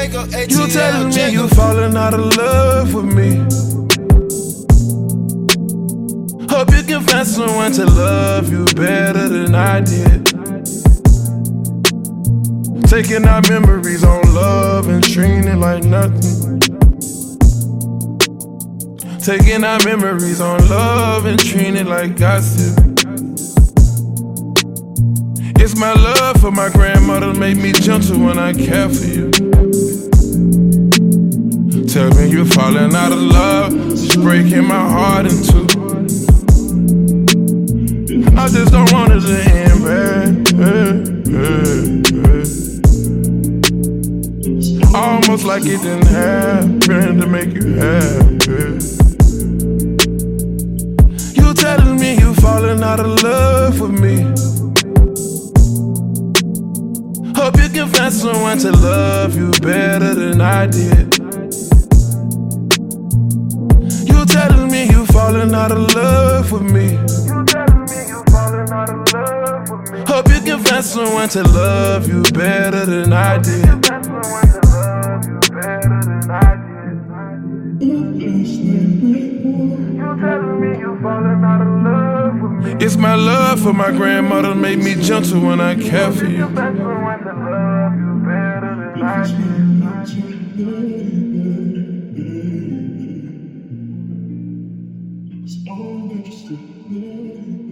You telling me you falling out of love with me. Hope you can find someone to love you better than I did. Taking our memories on love and treating it like nothing. Taking our memories on love and treating it like gossip. It's my love for my grandmother made me gentle when I care for you. Tell me you're falling out of love, it's breaking my heart in two. I just don't want it to end bad. Almost like it didn't happen to make you happy. You telling me you falling out of love with me. Hope you can find someone to love you better than I did. You telling me you falling out of love with me. Hope you can find someone to love you better than I did. It's my love for my grandmother made me gentle when I care for you. It's all interested.